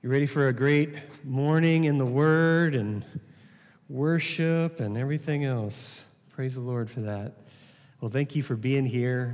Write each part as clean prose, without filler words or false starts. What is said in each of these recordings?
You ready for a great morning in the Word and worship and everything else? Praise the Lord for that. Well, thank you for being here.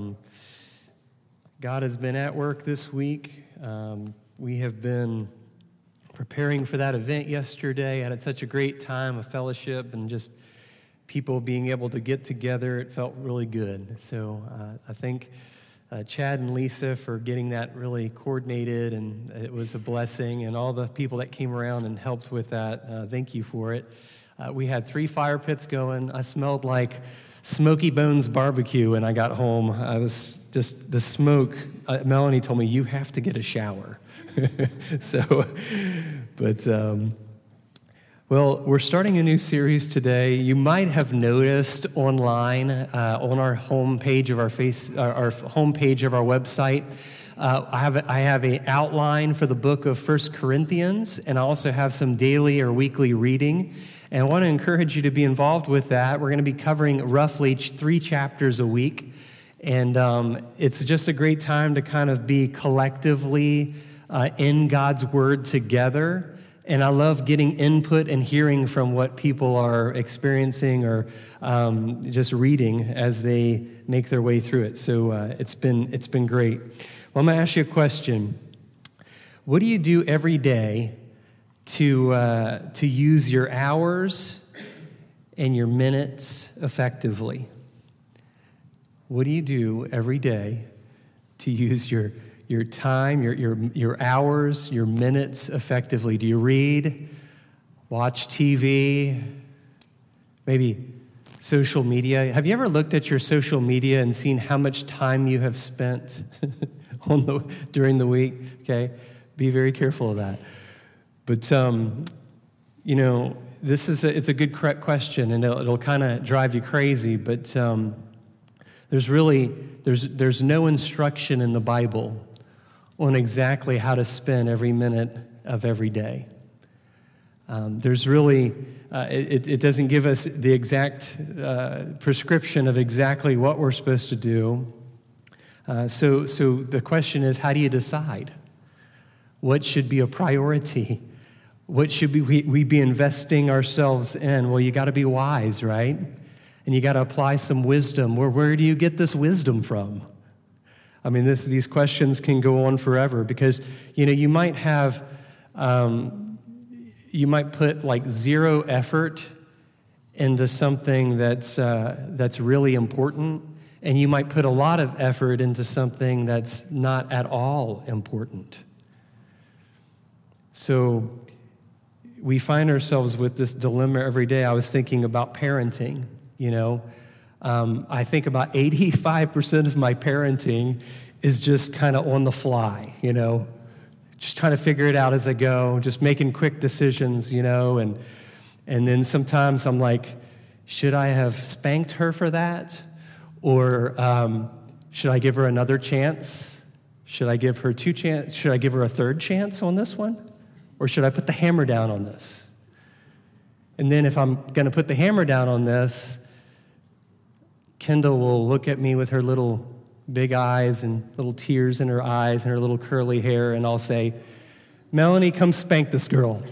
God has been at work this week. We have been preparing for that event yesterday. I had such a great time of fellowship and just people being able to get together. It felt really good. So I thank Chad and Lisa for getting that really coordinated, and it was a blessing, and all the people that came around and helped with that, thank you for it. We had 3 fire pits going. I smelled like Smoky Bones barbecue when I got home. I was just, the smoke, Melanie told me, you have to get a shower. Well, we're starting a new series today. You might have noticed online on our homepage of our homepage of our website, I have an outline for the book of 1 Corinthians, and I also have some daily or weekly reading. And I want to encourage you to be involved with that. We're going to be covering roughly 3 chapters a week, and it's just a great time to kind of be collectively in God's Word together. And I love getting input and hearing from what people are experiencing or just reading as they make their way through it. So it's been great. Well, I'm going to ask you a question. What do you do every day to use your hours and your minutes effectively? What do you do every day to use your time, your hours, your minutes effectively? Do you read, watch TV, maybe social media? Have you ever looked at your social media and seen how much time you have spent during the week? Okay, be very careful of that. But it's a good question, and it'll kind of drive you crazy. But there's no instruction in the Bible on exactly how to spend every minute of every day. It doesn't give us the exact prescription of exactly what we're supposed to do. So the question is, how do you decide? What should be a priority? What should we be investing ourselves in? Well, you got to be wise, right? And you got to apply some wisdom. Where do you get this wisdom from? I mean, these questions can go on forever because, you might have, you might put like 0 effort into something that's really important, and you might put a lot of effort into something that's not at all important. So we find ourselves with this dilemma every day. I was thinking about parenting, I think about 85% of my parenting is just kind of on the fly, just trying to figure it out as I go, just making quick decisions, and then sometimes I'm like, should I have spanked her for that? Or should I give her another chance? Should I give her 2 chances? Should I give her a 3rd chance on this one? Or should I put the hammer down on this? And then if I'm going to put the hammer down on this, Kendall will look at me with her little big eyes and little tears in her eyes and her little curly hair, and I'll say, Melanie, come spank this girl.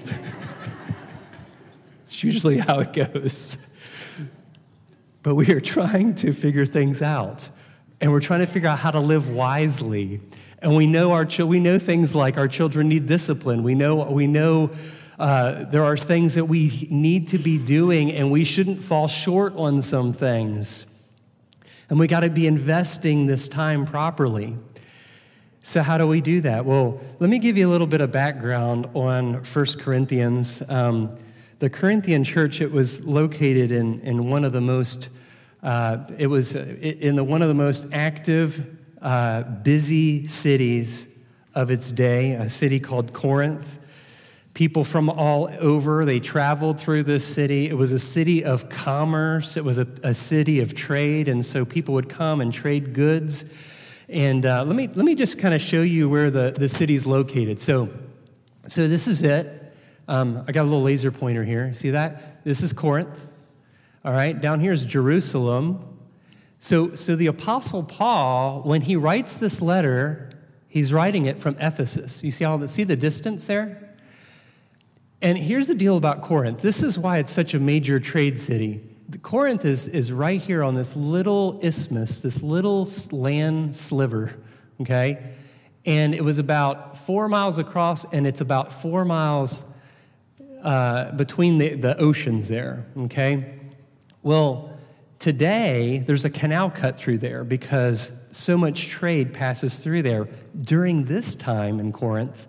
It's usually how it goes. But we are trying to figure things out, and we're trying to figure out how to live wisely. And we know we know things like our children need discipline. We know there are things that we need to be doing, and we shouldn't fall short on some things. And we got to be investing this time properly. So how do we do that? Well, let me give you a little bit of background on 1 Corinthians. The Corinthian church, it was located in one of the most, one of the most active, busy cities of its day, a city called Corinth. People from all over, they traveled through this city. It was a city of commerce. It was a city of trade, and so people would come and trade goods. And let me just kind of show you where the city's located. So this is it. I got a little laser pointer here. See that? This is Corinth. All right, down here is Jerusalem. So the Apostle Paul, when he writes this letter He's writing it from Ephesus. You see the distance there? And here's the deal about Corinth. This is why it's such a major trade city. Corinth is right here on this little isthmus, this little land sliver, okay? And it was about 4 miles across, and it's about 4 miles between the oceans there, okay? Well, today, there's a canal cut through there because so much trade passes through there. During this time in Corinth,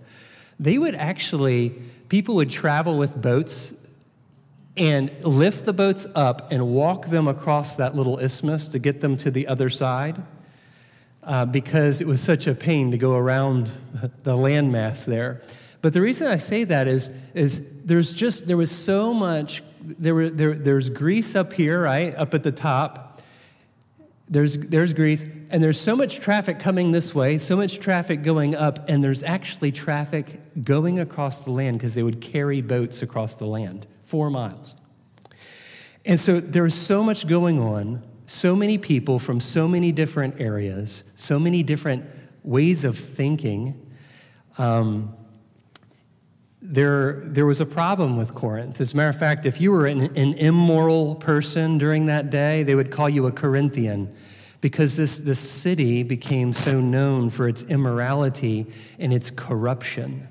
people would travel with boats and lift the boats up and walk them across that little isthmus to get them to the other side because it was such a pain to go around the landmass there. But the reason I say that is there was so much. There's Greece up here, right, up at the top. There's Greece, and there's so much traffic coming this way, so much traffic going up, and there's actually traffic going across the land because they would carry boats across the land, 4 miles. And so there was so much going on, so many people from so many different areas, so many different ways of thinking. There was a problem with Corinth. As a matter of fact, if you were an immoral person during that day, they would call you a Corinthian because this city became so known for its immorality and its corruption.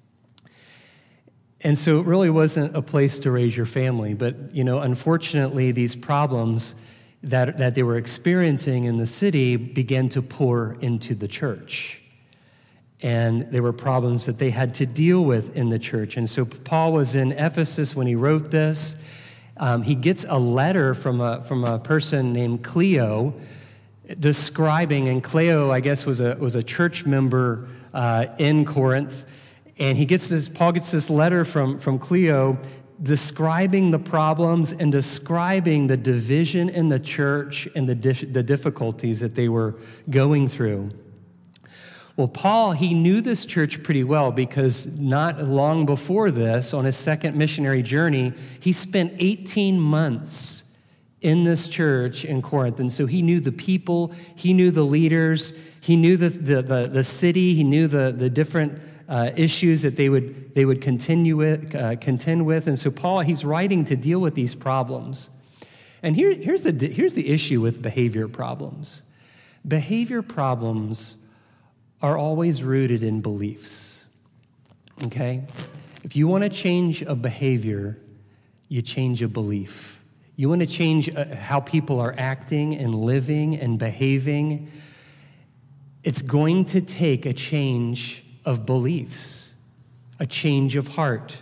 And so it really wasn't a place to raise your family. But, unfortunately, these problems that they were experiencing in the city began to pour into the church. And there were problems that they had to deal with in the church. And so Paul was in Ephesus when he wrote this. He gets a letter from a person named Cleo describing, and Cleo, I guess, was a church member in Corinth. And Paul gets this letter from Cleo describing the problems and describing the division in the church and the difficulties that they were going through. Well, Paul, he knew this church pretty well because not long before this, on his second missionary journey, he spent 18 months in this church in Corinth. And so he knew the people, he knew the leaders, he knew the city, he knew the different issues that they would contend with. And so Paul, he's writing to deal with these problems. And here's the issue with behavior problems. Behavior problems are always rooted in beliefs, okay? If you want to change a behavior, you change a belief. You want to change how people are acting and living and behaving, it's going to take a change of beliefs, a change of heart.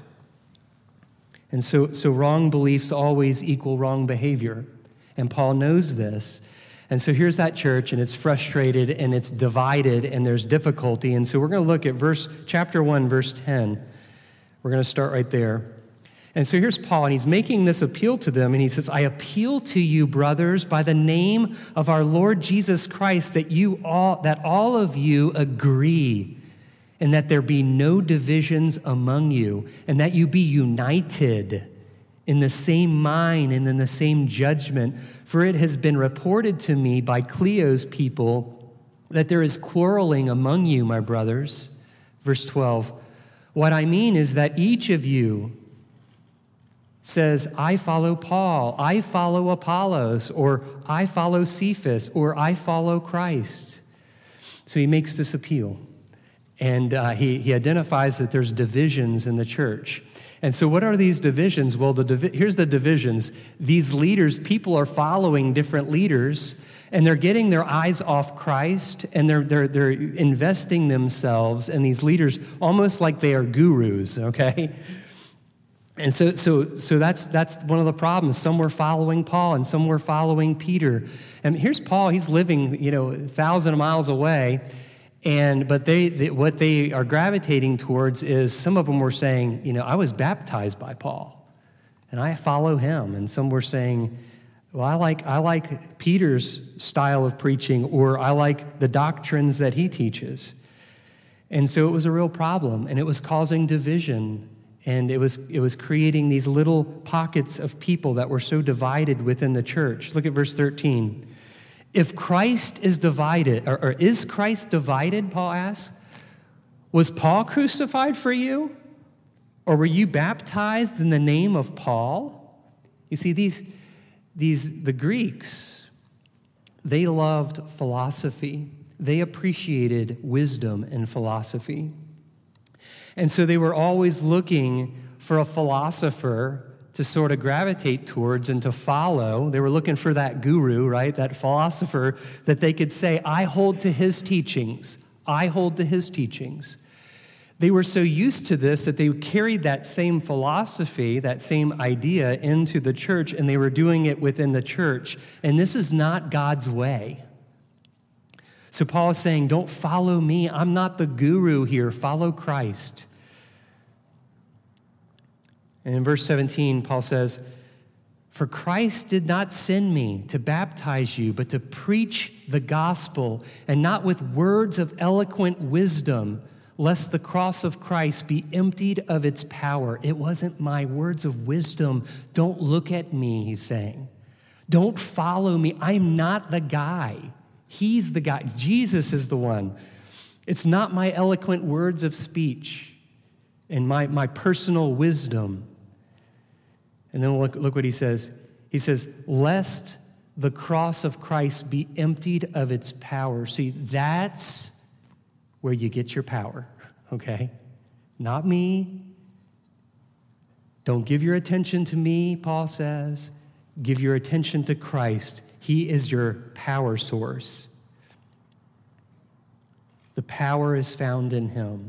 And so wrong beliefs always equal wrong behavior, and Paul knows this. And so here's that church, and it's frustrated, and it's divided, and there's difficulty. And so we're going to look at chapter 1, verse 10. We're going to start right there. And so here's Paul, and he's making this appeal to them, and he says, I appeal to you, brothers, by the name of our Lord Jesus Christ, that all of you agree, and that there be no divisions among you, and that you be united in the same mind and in the same judgment. For it has been reported to me by Cleo's people that there is quarreling among you, my brothers. Verse 12, what I mean is that each of you says, I follow Paul, I follow Apollos, or I follow Cephas, or I follow Christ. So he makes this appeal. And he identifies that there's divisions in the church. And so what are these divisions? Well, here's the divisions. These leaders, people are following different leaders, and they're getting their eyes off Christ, and they're investing themselves in these leaders almost like they are gurus, okay? And so that's one of the problems. Some were following Paul, and some were following Peter. And here's Paul. He's living, 1,000 miles away. But what they are gravitating towards is some of them were saying, I was baptized by Paul, and I follow him. And some were saying, well, I like Peter's style of preaching, or I like the doctrines that he teaches. And so it was a real problem, and it was causing division, and it was creating these little pockets of people that were so divided within the church. Look at verse 13. If Christ is divided, or is Christ divided, Paul asks? Was Paul crucified for you? Or were you baptized in the name of Paul? You see, the Greeks, they loved philosophy. They appreciated wisdom and philosophy. And so they were always looking for a philosopher to sort of gravitate towards and to follow. They were looking for that guru, right? That philosopher that they could say, I hold to his teachings. I hold to his teachings. They were so used to this that they carried that same philosophy, that same idea into the church, and they were doing it within the church. And this is not God's way. So Paul is saying, don't follow me. I'm not the guru here. Follow Christ. And in verse 17, Paul says, for Christ did not send me to baptize you, but to preach the gospel, and not with words of eloquent wisdom, lest the cross of Christ be emptied of its power. It wasn't my words of wisdom. Don't look at me, he's saying. Don't follow me. I'm not the guy. He's the guy. Jesus is the one. It's not my eloquent words of speech and my personal wisdom. And then look what he says. He says, lest the cross of Christ be emptied of its power. See, that's where you get your power, okay? Not me. Don't give your attention to me, Paul says. Give your attention to Christ. He is your power source. The power is found in him.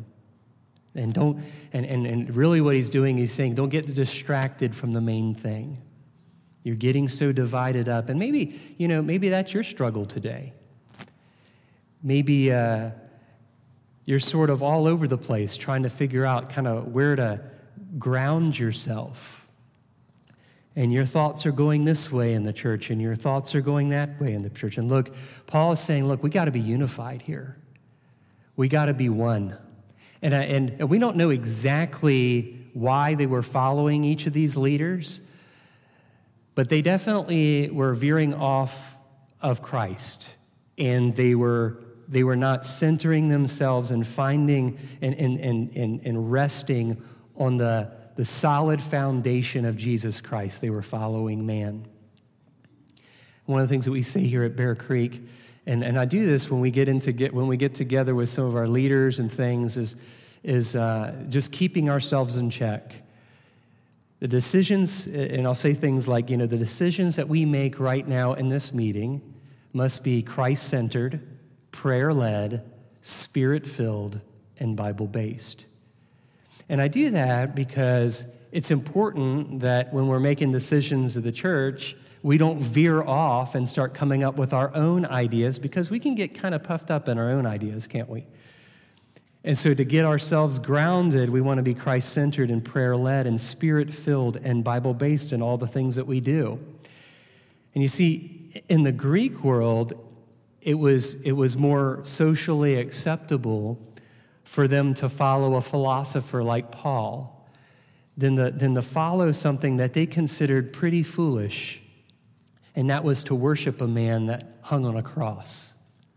And really what he's doing, he's saying, don't get distracted from the main thing. You're getting so divided up. And maybe that's your struggle today. Maybe you're sort of all over the place trying to figure out kind of where to ground yourself. And your thoughts are going this way in the church, and your thoughts are going that way in the church. And look, Paul is saying, look, we got to be unified here. We got to be one. And we don't know exactly why they were following each of these leaders, but they definitely were veering off of Christ, and they were not centering themselves and finding and resting on the solid foundation of Jesus Christ. They were following man. One of the things that we say here at Bear Creek, and I do this when we get together with some of our leaders and things, is just keeping ourselves in check. The decisions, and I'll say things like, the decisions that we make right now in this meeting must be Christ-centered, prayer-led, Spirit-filled, and Bible-based. And I do that because it's important that when we're making decisions of the church, we don't veer off and start coming up with our own ideas, because we can get kind of puffed up in our own ideas, can't we? And so to get ourselves grounded, we want to be Christ-centered and prayer-led and Spirit-filled and Bible-based in all the things that we do. And you see, in the Greek world, it was more socially acceptable for them to follow a philosopher like Paul than to follow something that they considered pretty foolish, and that was to worship a man that hung on a cross.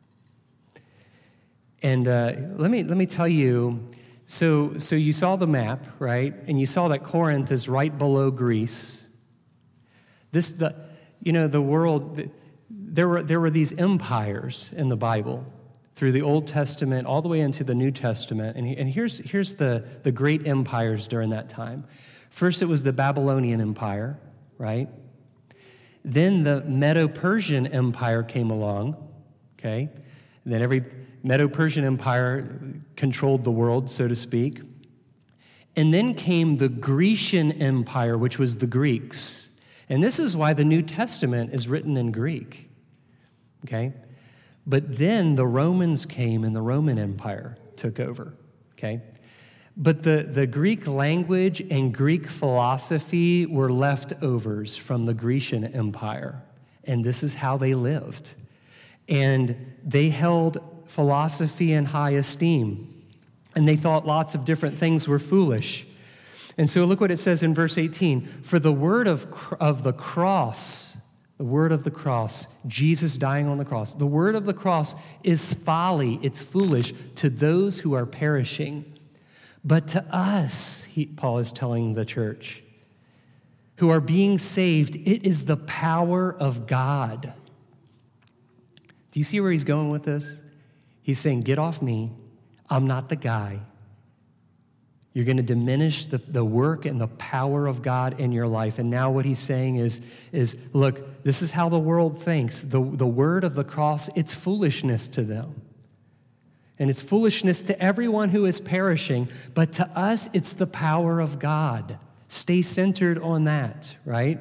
And let me tell you, so you saw the map, right? And you saw that Corinth is right below Greece. The world, there were these empires in the Bible through the Old Testament all the way into the New Testament. And here's the great empires during that time. First, it was the Babylonian Empire, right? Then the Medo-Persian Empire came along, okay? And then every Medo-Persian Empire controlled the world, so to speak. And then came the Grecian Empire, which was the Greeks. And this is why the New Testament is written in Greek, okay? But then the Romans came and the Roman Empire took over, okay? But the Greek language and Greek philosophy were leftovers from the Grecian Empire, and this is how they lived. And they held philosophy in high esteem, and they thought lots of different things were foolish. And so look what it says in verse 18. For the word of the cross The word of the cross, Jesus dying on the cross. The word of the cross is folly, it's foolish to those who are perishing. But to us, Paul is telling the church, who are being saved, it is the power of God. Do you see where he's going with this? He's saying, get off me. I'm not the guy. You're going to diminish the work and the power of God in your life. And now what he's saying is look, this is how the world thinks. The word of the cross, it's foolishness to them. And it's foolishness to everyone who is perishing. But to us, it's the power of God. Stay centered on that, right?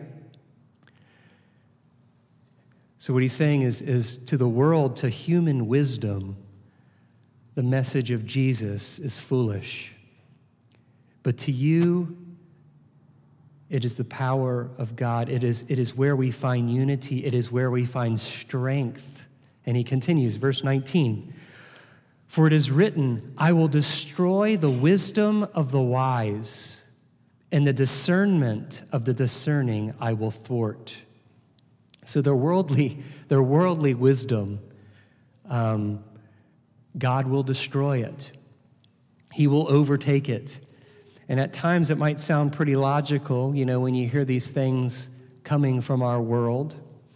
So what he's saying is to the world, to human wisdom, the message of Jesus is foolish. But to you, it is the power of God. It is where we find unity. It is where we find strength. And he continues, verse 19, for it is written, I will destroy the wisdom of the wise, and the discernment of the discerning I will thwart. So their worldly wisdom, God will destroy it. He will overtake it. And at times it might sound pretty logical, when you hear these things coming from our world.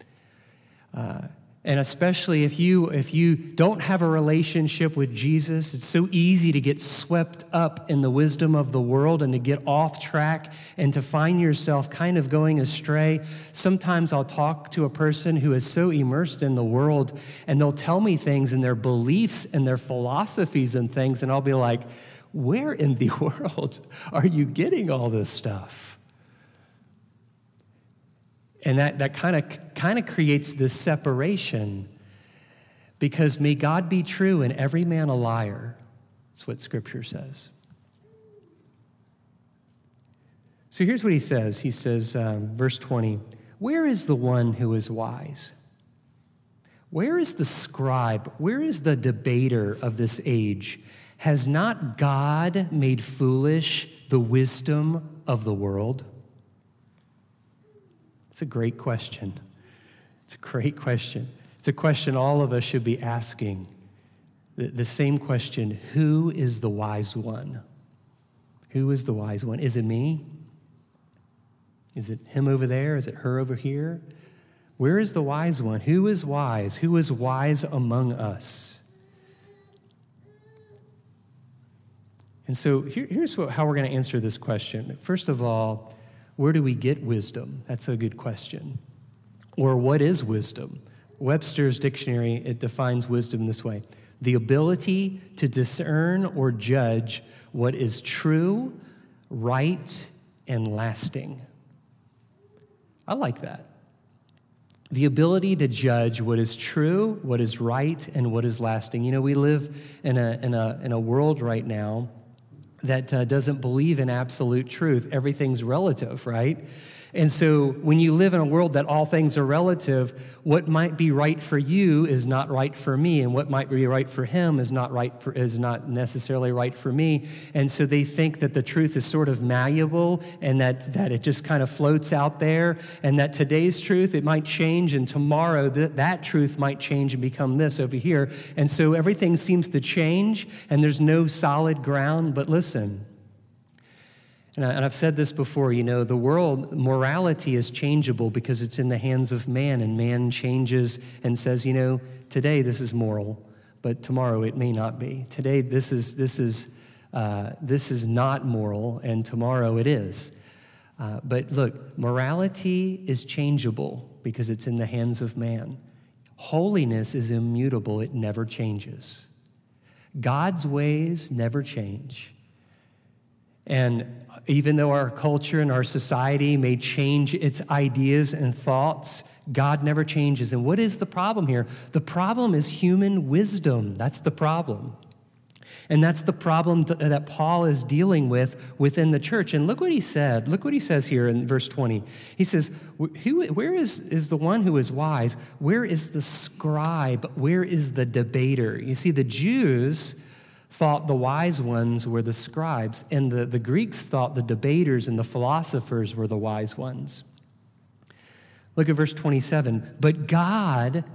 And especially if you don't have a relationship with Jesus, it's so easy to get swept up in the wisdom of the world and to get off track and to find yourself kind of going astray. Sometimes I'll talk to a person who is so immersed in the world, and they'll tell me things and their beliefs and their philosophies and things, and I'll be like, where in the world are you getting all this stuff? And that kind of creates this separation, because may God be true and every man a liar. That's what Scripture says. So here's what he says. He says, verse 20, where is the one who is wise? Where is the scribe? Where is the debater of this age? Has not God made foolish the wisdom of the world? It's a great question. It's a great question. It's a question all of us should be asking. The same question, who is the wise one? Who is the wise one? Is it me? Is it him over there? Is it her over here? Where is the wise one? Who is wise? Who is wise among us? And so here's how we're going to answer this question. First of all, where do we get wisdom? That's a good question. Or what is wisdom? Webster's dictionary, it defines wisdom this way: the ability to discern or judge what is true, right, and lasting. I like that. The ability to judge what is true, what is right, and what is lasting. We live in a world right now that doesn't believe in absolute truth. Everything's relative, right? And so when you live in a world that all things are relative, what might be right for you is not right for me, and what might be right for him is not necessarily right for me. And so they think that the truth is sort of malleable, and that it just kind of floats out there, and that today's truth, it might change, and tomorrow that truth might change and become this over here. And so everything seems to change, and there's no solid ground. But listen, and I've said this before, the world, morality is changeable because it's in the hands of man, and man changes and says, today this is moral, but tomorrow it may not be. Today this is not moral, and tomorrow it is. But look, morality is changeable because it's in the hands of man. Holiness is immutable. It never changes. God's ways never change. And even though our culture and our society may change its ideas and thoughts, God never changes. And what is the problem here? The problem is human wisdom. That's the problem. And that's the problem that Paul is dealing with within the church. And look what he said. Look what he says here in verse 20. He says, where is the one who is wise? Where is the scribe? Where is the debater? You see, the Jews thought the wise ones were the scribes, and the Greeks thought the debaters and the philosophers were the wise ones. Look at verse 27. But God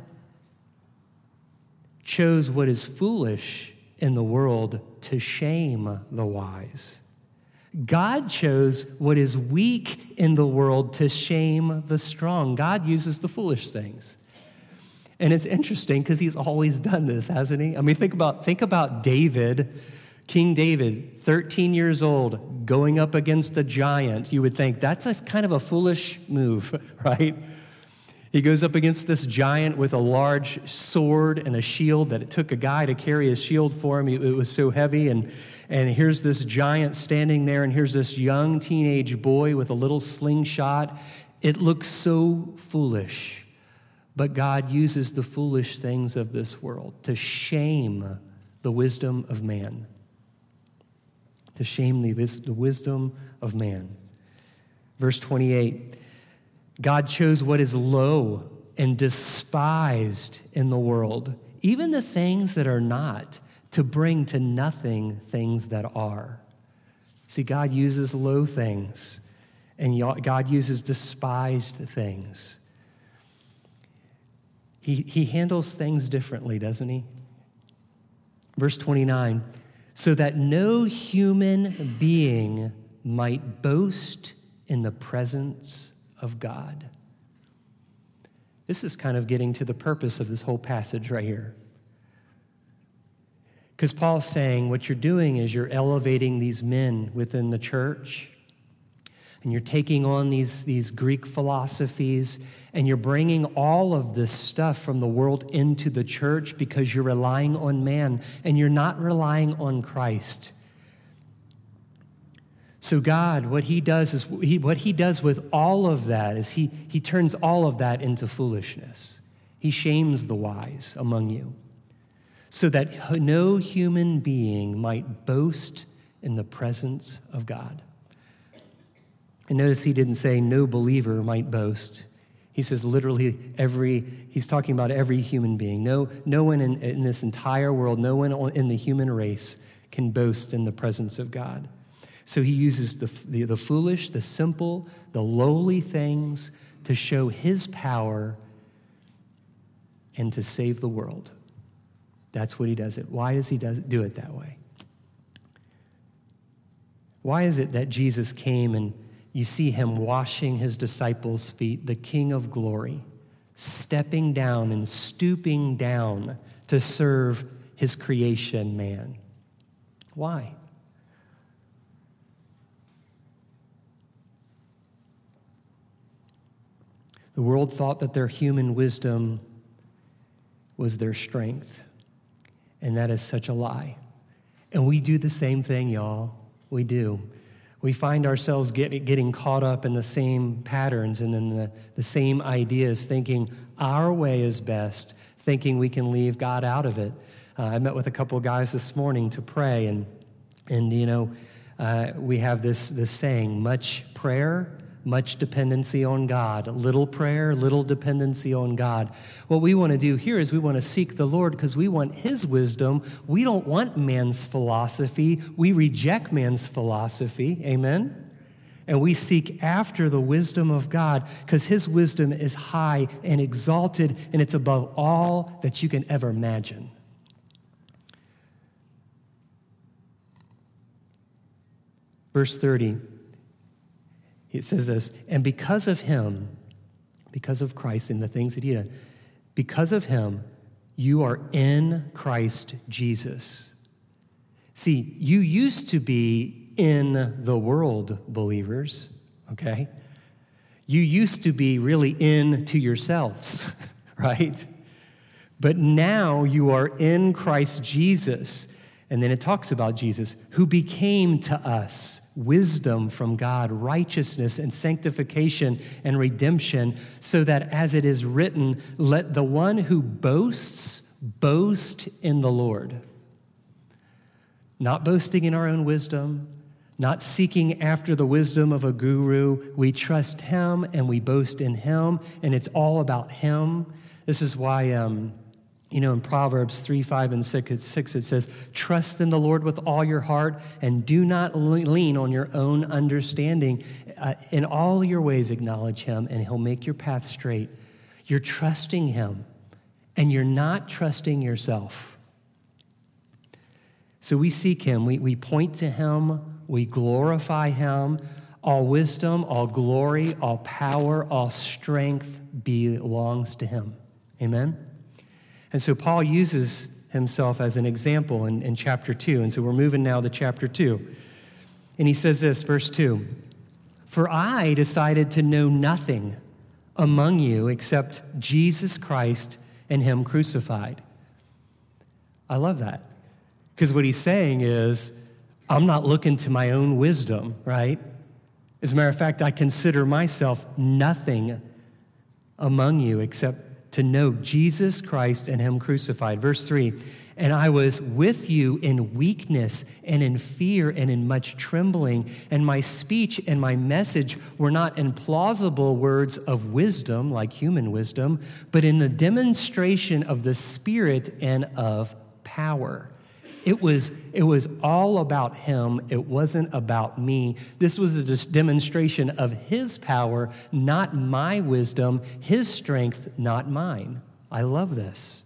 chose what is foolish in the world to shame the wise. God chose what is weak in the world to shame the strong. God uses the foolish things. And it's interesting because he's always done this, hasn't he? I mean, think about David, King David, 13 years old, going up against a giant. You would think that's a kind of a foolish move, right? He goes up against this giant with a large sword and a shield that it took a guy to carry his shield for him. It was so heavy. And here's this giant standing there, and here's this young teenage boy with a little slingshot. It looks so foolish. But God uses the foolish things of this world to shame the wisdom of man. To shame the wisdom of man. Verse 28. God chose what is low and despised in the world, even the things that are not, to bring to nothing things that are. See, God uses low things, and God uses despised things. He handles things differently, doesn't he? Verse 29, so that no human being might boast in the presence of God. This is kind of getting to the purpose of this whole passage right here. Because Paul's saying what you're doing is you're elevating these men within the church, and you're taking on these Greek philosophies, and you're bringing all of this stuff from the world into the church because you're relying on man, and you're not relying on Christ. So God, what he does with all of that is he turns all of that into foolishness. He shames the wise among you, so that no human being might boast in the presence of God. And notice he didn't say no believer might boast. He says literally he's talking about every human being. No one in this entire world, no one in the human race can boast in the presence of God. So he uses the foolish, the simple, the lowly things to show his power and to save the world. That's what he does it. Why does he do it that way? Why is it that Jesus came and you see him washing his disciples' feet, the King of glory, stepping down and stooping down to serve his creation, man? Why? The world thought that their human wisdom was their strength, and that is such a lie. And we do the same thing, y'all. We do. We find ourselves getting caught up in the same patterns and in the same ideas, thinking our way is best, thinking we can leave God out of it. I met with a couple of guys this morning to pray, and we have this saying, much prayer, much dependency on God. Little prayer, little dependency on God. What we want to do here is we want to seek the Lord because we want his wisdom. We don't want man's philosophy. We reject man's philosophy. Amen? And we seek after the wisdom of God because his wisdom is high and exalted, and it's above all that you can ever imagine. Verse 30. It says this, and because of him, because of Christ and the things that he did, because of him, you are in Christ Jesus. See, you used to be in the world, believers, okay? You used to be really into yourselves, right? But now you are in Christ Jesus. And then it talks about Jesus, who became to us wisdom from God, righteousness and sanctification and redemption, so that as it is written, let the one who boasts boast in the Lord. Not boasting in our own wisdom, not seeking after the wisdom of a guru. We trust him and we boast in him, and it's all about him. This is why in Proverbs 3, 5, and 6, it says, trust in the Lord with all your heart and do not lean on your own understanding. in all your ways acknowledge him, and he'll make your path straight. You're trusting him, and you're not trusting yourself. So we seek him. We point to him. We glorify him. All wisdom, all glory, all power, all strength belongs to him. Amen? And so Paul uses himself as an example in chapter 2. And so we're moving now to chapter 2. And he says this, verse 2, "For I decided to know nothing among you except Jesus Christ and him crucified." I love that. Because what he's saying is, I'm not looking to my own wisdom, right? As a matter of fact, I consider myself nothing among you except to know Jesus Christ and him crucified. Verse 3, "And I was with you in weakness and in fear and in much trembling, and my speech and my message were not in plausible words of wisdom, like human wisdom, but in the demonstration of the Spirit and of power." It was all about him. It wasn't about me. This was a demonstration of his power, not my wisdom, his strength, not mine. I love this.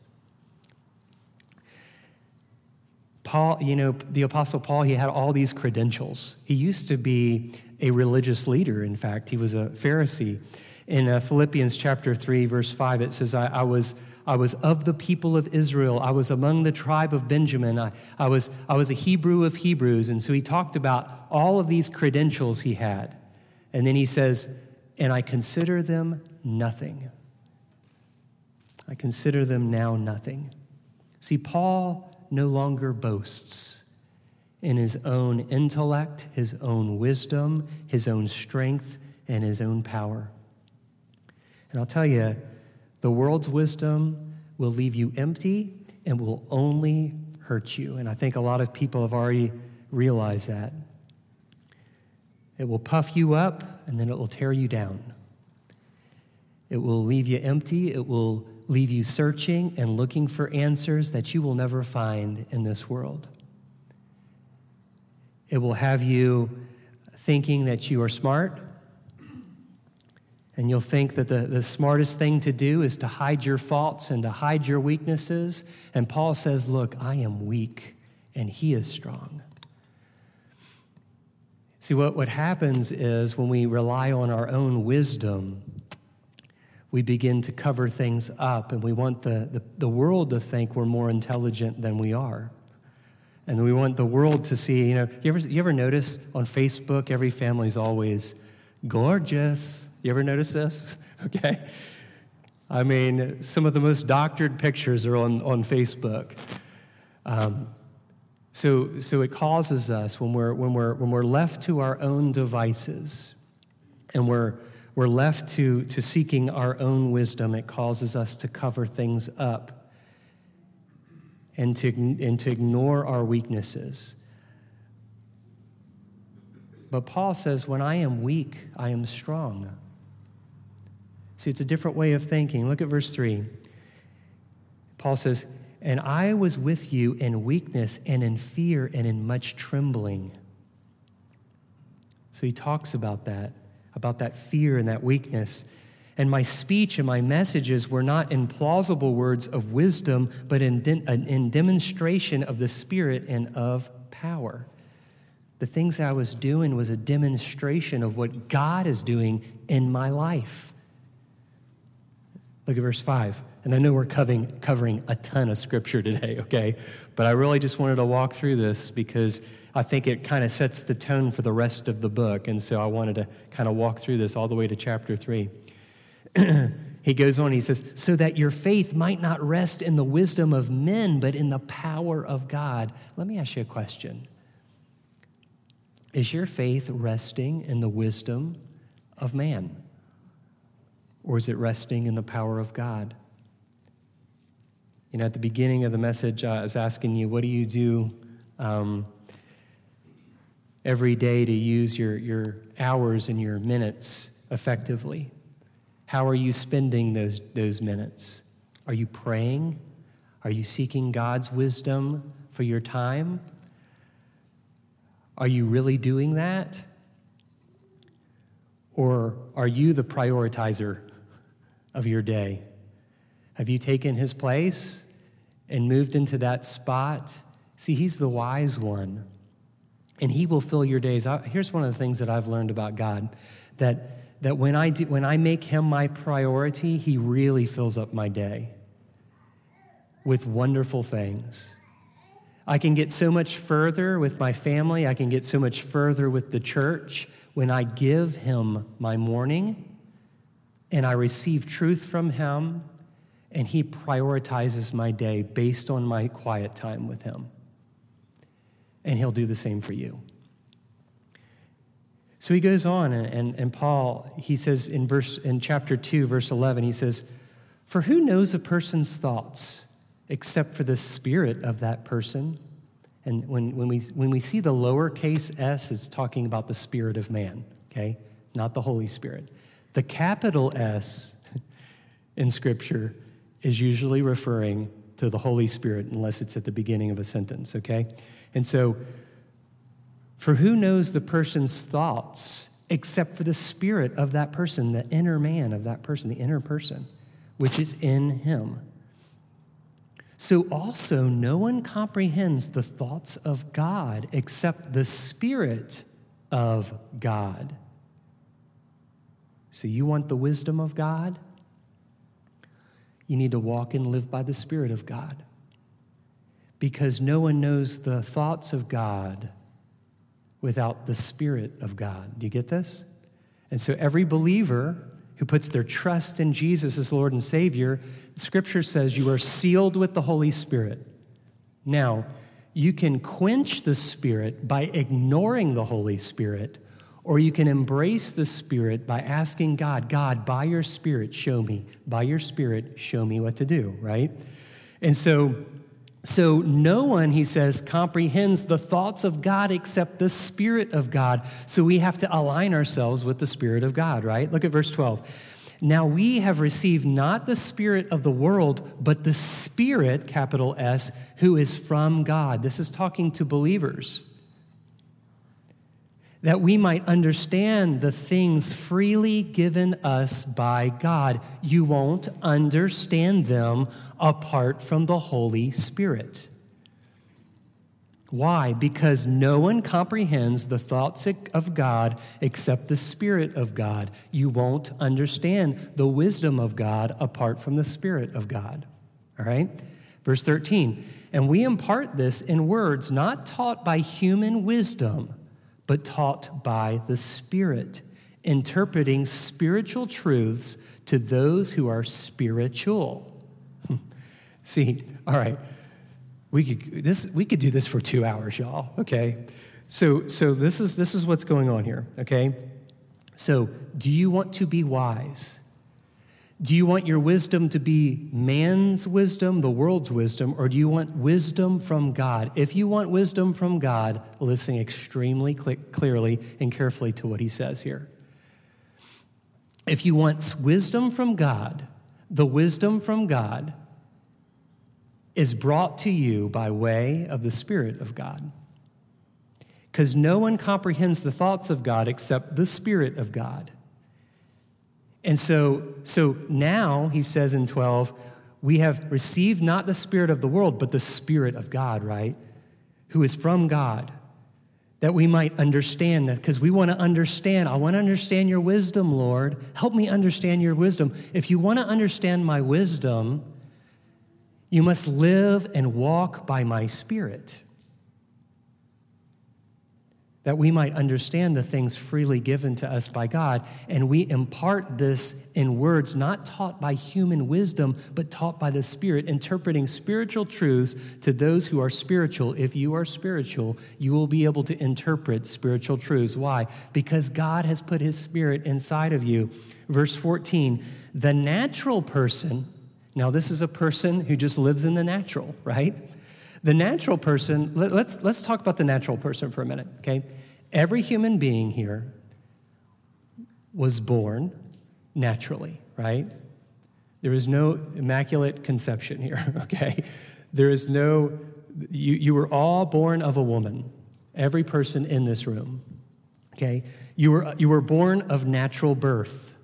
Paul, the Apostle Paul, he had all these credentials. He used to be a religious leader, in fact. He was a Pharisee. In Philippians chapter 3, verse 5, it says, I was of the people of Israel. I was among the tribe of Benjamin. I was a Hebrew of Hebrews. And so he talked about all of these credentials he had. And then he says, "And I consider them nothing." I consider them now nothing. See, Paul no longer boasts in his own intellect, his own wisdom, his own strength, and his own power. And I'll tell you, the world's wisdom will leave you empty and will only hurt you. And I think a lot of people have already realized that. It will puff you up and then it will tear you down. It will leave you empty. It will leave you searching and looking for answers that you will never find in this world. It will have you thinking that you are smart. And you'll think that the smartest thing to do is to hide your faults and to hide your weaknesses. And Paul says, look, I am weak and he is strong. See, what happens is when we rely on our own wisdom, we begin to cover things up and we want the world to think we're more intelligent than we are. And we want the world to see, you ever notice on Facebook, every family's always gorgeous. You ever notice this? Okay. I mean, some of the most doctored pictures are on Facebook. So it causes us when we're left to our own devices, and we're left to seeking our own wisdom. It causes us to cover things up and to ignore our weaknesses. But Paul says, when I am weak, I am strong. See, it's a different way of thinking. Look at verse 3. Paul says, "And I was with you in weakness and in fear and in much trembling." So he talks about that fear and that weakness. "And my speech and my messages were not in plausible words of wisdom, but in demonstration of the Spirit and of power." The things I was doing was a demonstration of what God is doing in my life. Look at verse 5. And I know we're covering a ton of scripture today, okay? But I really just wanted to walk through this because I think it kind of sets the tone for the rest of the book. And so I wanted to kind of walk through this all the way to chapter 3. He goes on, he says, "So that your faith might not rest in the wisdom of men, but in the power of God." Let me ask you a question. Is your faith resting in the wisdom of man? Or is it resting in the power of God? At the beginning of the message, I was asking you, what do you do every day to use your hours and your minutes effectively? How are you spending those minutes? Are you praying? Are you seeking God's wisdom for your time? Are you really doing that? Or are you the prioritizer of your day? Have you taken his place and moved into that spot? See, he's the wise one, and he will fill your days. Here's one of the things that I've learned about God, that when I make him my priority, he really fills up my day with wonderful things. I can get so much further with my family. I can get so much further with the church when I give him my morning and I receive truth from him, and he prioritizes my day based on my quiet time with him. And he'll do the same for you. So he goes on, and Paul, he says in chapter 2, verse 11, he says, "For who knows a person's thoughts except for the spirit of that person?" And when we see the lowercase s, it's talking about the spirit of man, okay? Not the Holy Spirit. The capital S in Scripture is usually referring to the Holy Spirit, unless it's at the beginning of a sentence, okay? And so, for who knows the person's thoughts except for the spirit of that person, the inner man of that person, the inner person, which is in him? So also, no one comprehends the thoughts of God except the Spirit of God. So you want the wisdom of God? You need to walk and live by the Spirit of God. Because no one knows the thoughts of God without the Spirit of God. Do you get this? And so every believer who puts their trust in Jesus as Lord and Savior, Scripture says you are sealed with the Holy Spirit. Now, you can quench the Spirit by ignoring the Holy Spirit, or you can embrace the Spirit by asking God, God, by your Spirit, show me. By your Spirit, show me what to do, right? And so no one, he says, comprehends the thoughts of God except the Spirit of God. So we have to align ourselves with the Spirit of God, right? Look at verse 12. Now we have received not the spirit of the world, but the Spirit, capital S, who is from God. This is talking to believers. That we might understand the things freely given us by God. You won't understand them apart from the Holy Spirit. Why? Because no one comprehends the thoughts of God except the Spirit of God. You won't understand the wisdom of God apart from the Spirit of God. All right? Verse 13, and we impart this in words not taught by human wisdom, but taught by the Spirit, interpreting spiritual truths to those who are spiritual. See, all right, we could do this for 2 hours, y'all, okay? So this is what's going on here, okay? So do you want to be wise? Do you want your wisdom to be man's wisdom, the world's wisdom, or do you want wisdom from God? If you want wisdom from God, listen extremely clearly and carefully to what he says here. If you want wisdom from God, the wisdom from God is brought to you by way of the Spirit of God. Because no one comprehends the thoughts of God except the Spirit of God. And so now, he says in 12, we have received not the spirit of the world, but the Spirit of God, right? Who is from God, that we might understand that, because we want to understand. I want to understand your wisdom, Lord. Help me understand your wisdom. If you want to understand my wisdom, you must live and walk by my Spirit, that we might understand the things freely given to us by God. And we impart this in words not taught by human wisdom, but taught by the Spirit, interpreting spiritual truths to those who are spiritual. If you are spiritual, you will be able to interpret spiritual truths. Why? Because God has put his Spirit inside of you. Verse 14, the natural person, now this is a person who just lives in the natural, right? The natural person, let's talk about the natural person for a minute, okay? Every human being here was born naturally, right? There is no immaculate conception here, okay? There is you were all born of a woman, every person in this room, Okay? You were born of natural birth.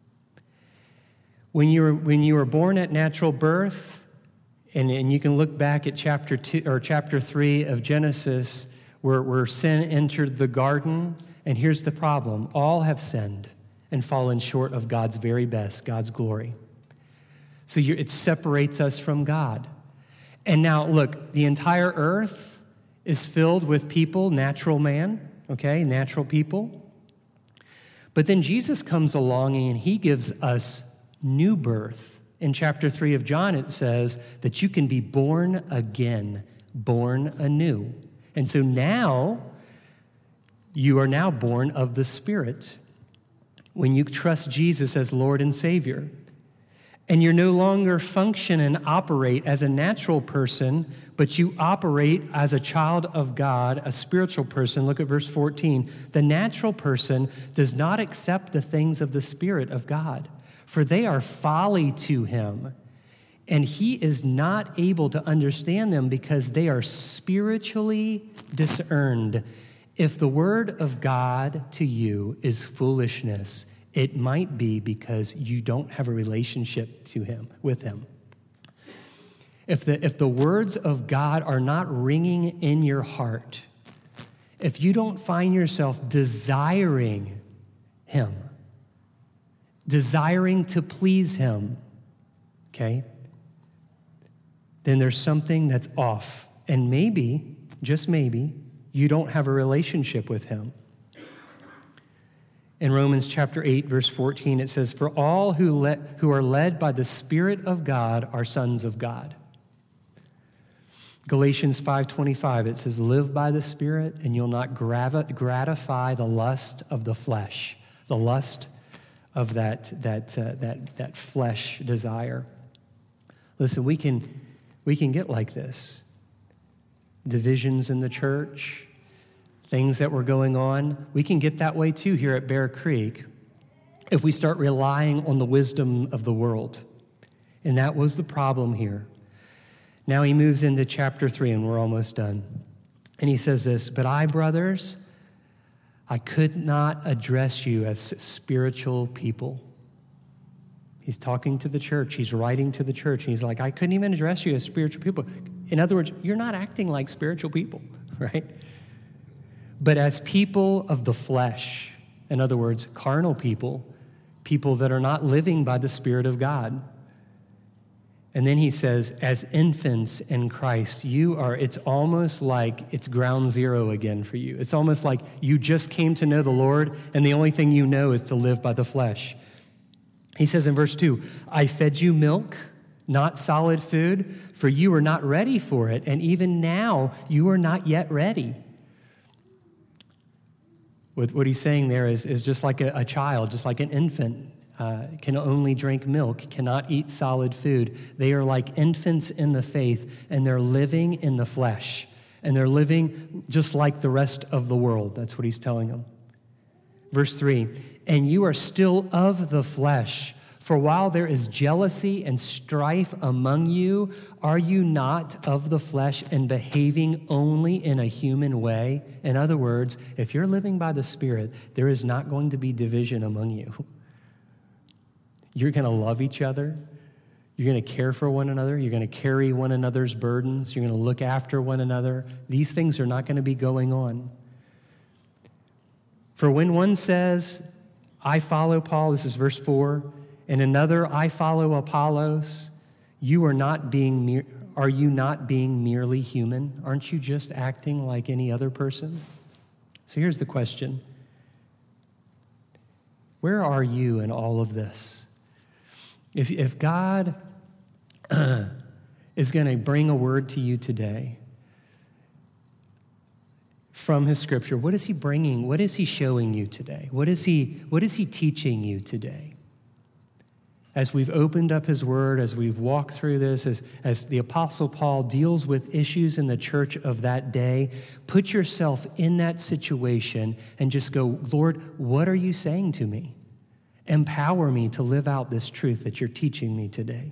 When you were born at natural birth, and you can look back at chapter 2 or chapter 3 of Genesis, where sin entered the garden, and here's the problem: all have sinned and fallen short of God's very best, God's glory. So it separates us from God. And now, look, the entire earth is filled with people, natural man, okay, natural people. But then Jesus comes along and he gives us new birth. In chapter 3 of John, it says that you can be born again, born anew. And so now, you are now born of the Spirit when you trust Jesus as Lord and Savior. And you're no longer function and operate as a natural person, but you operate as a child of God, a spiritual person. Look at verse 14. The natural person does not accept the things of the Spirit of God, for they are folly to him, and he is not able to understand them because they are spiritually discerned. If the word of God to you is foolishness, it might be because you don't have a relationship with him. If the words of God are not ringing in your heart, if you don't find yourself desiring him, desiring to please him, okay, then there's something that's off. And maybe, just maybe, you don't have a relationship with him. In Romans chapter 8, verse 14, it says, "For all who are led by the Spirit of God are sons of God." Galatians 5:25, it says, "Live by the Spirit, and you'll not gratify the lust of the flesh," the lust of that flesh desire. Listen, we can get like this. Divisions in the church, things that were going on, we can get that way too here at Bear Creek if we start relying on the wisdom of the world. And that was the problem here. Now he moves into chapter 3, and we're almost done. And he says this, "But I, brothers, I could not address you as spiritual people." He's talking to the church. He's writing to the church. And he's like, I couldn't even address you as spiritual people. In other words, you're not acting like spiritual people, right? But as people of the flesh, in other words, carnal people, people that are not living by the Spirit of God. And then he says, as infants in Christ, it's almost like it's ground zero again for you. It's almost like you just came to know the Lord, and the only thing you know is to live by the flesh. He says in verse 2, "I fed you milk, not solid food, for you were not ready for it, and even now you are not yet ready." What he's saying there is just like a child, just like an infant can only drink milk, cannot eat solid food. They are like infants in the faith, and they're living in the flesh, and they're living just like the rest of the world. That's what he's telling them. Verse 3, "And you are still of the flesh, for while there is jealousy and strife among you, are you not of the flesh and behaving only in a human way?" In other words, if you're living by the Spirit, there is not going to be division among you. You're going to love each other. You're going to care for one another. You're going to carry one another's burdens. You're going to look after one another. These things are not going to be going on. For when one says, "I follow Paul," this is verse 4, "and another, 'I follow Apollos,' are you not being merely human? Aren't you just acting like any other person?" So here's the question. Where are you in all of this? If God is going to bring a word to you today from his scripture, what is he bringing? What is he showing you today? What is he teaching you today? As we've opened up his word, as we've walked through this, as the Apostle Paul deals with issues in the church of that day, put yourself in that situation and just go, "Lord, what are you saying to me? Empower me to live out this truth that you're teaching me today."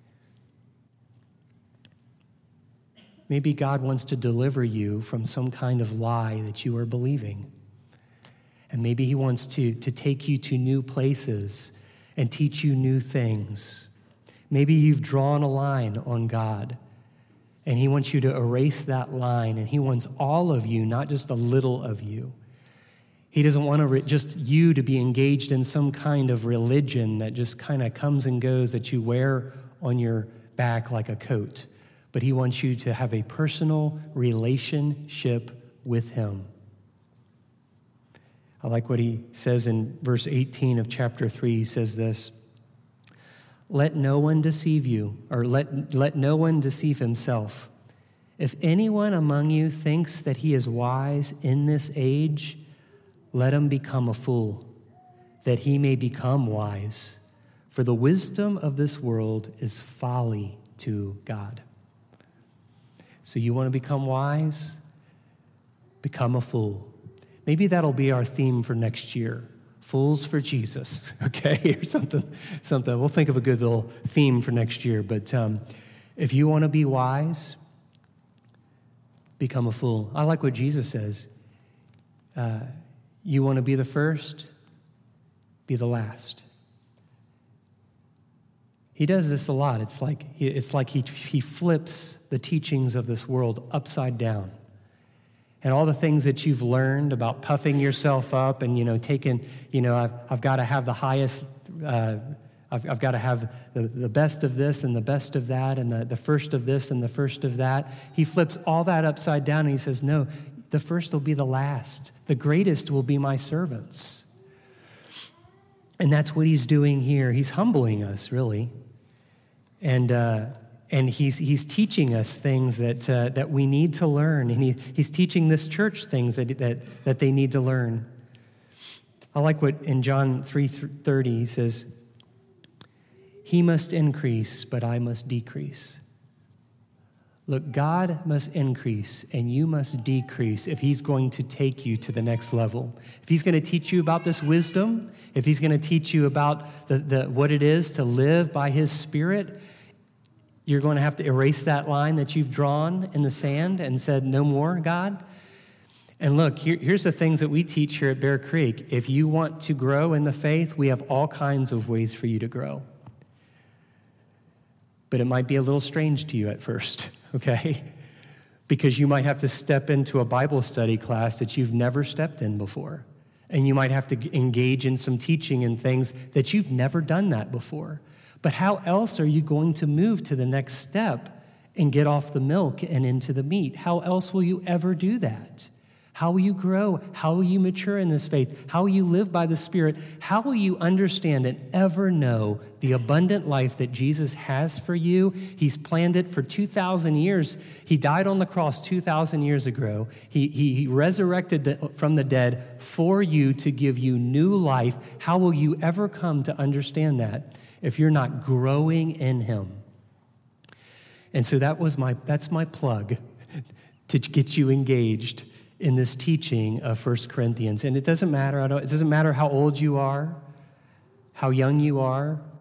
Maybe God wants to deliver you from some kind of lie that you are believing. And maybe he wants to take you to new places and teach you new things. Maybe you've drawn a line on God, and he wants you to erase that line, and he wants all of you, not just a little of you. He doesn't want just you to be engaged in some kind of religion that just kind of comes and goes, that you wear on your back like a coat. But he wants you to have a personal relationship with him. I like what he says in verse 18 of chapter 3. He says this, let no one deceive you, or let no one deceive himself. If anyone among you thinks that he is wise in this age, let him become a fool, that he may become wise. For the wisdom of this world is folly to God. So you want to become wise? Become a fool. Maybe that'll be our theme for next year. Fools for Jesus, okay? Or something. We'll think of a good little theme for next year. But if you want to be wise, become a fool. I like what Jesus says. You want to be the first, be the last. He does this a lot. It's like he flips the teachings of this world upside down. And all the things that you've learned about puffing yourself up and, taking, I've got to have the highest, I've got to have the best of this and the best of that and the first of this and the first of that. He flips all that upside down and he says, no, the first will be the last. The greatest will be my servants. And that's what he's doing here. He's humbling us, really. And he's teaching us things that we need to learn. And he's teaching this church things that they need to learn. I like what in John 3:30 he says, he must increase, but I must decrease. Look, God must increase and you must decrease if he's going to take you to the next level. If he's going to teach you about this wisdom, if he's going to teach you about what it is to live by his Spirit, you're going to have to erase that line that you've drawn in the sand and said, no more, God. And look, here's the things that we teach here at Bear Creek. If you want to grow in the faith, we have all kinds of ways for you to grow. But it might be a little strange to you at first, okay? Because you might have to step into a Bible study class that you've never stepped in before. And you might have to engage in some teaching and things that you've never done that before. But how else are you going to move to the next step and get off the milk and into the meat? How else will you ever do that? How will you grow? How will you mature in this faith? How will you live by the Spirit? How will you understand and ever know the abundant life that Jesus has for you? He's planned it for 2,000 years. He died on the cross 2,000 years ago. He resurrected from the dead for you to give you new life. How will you ever come to understand that if you're not growing in Him? And so that's my plug to get you engaged in this teaching of 1 Corinthians. And it doesn't matter how old you are, how young you are,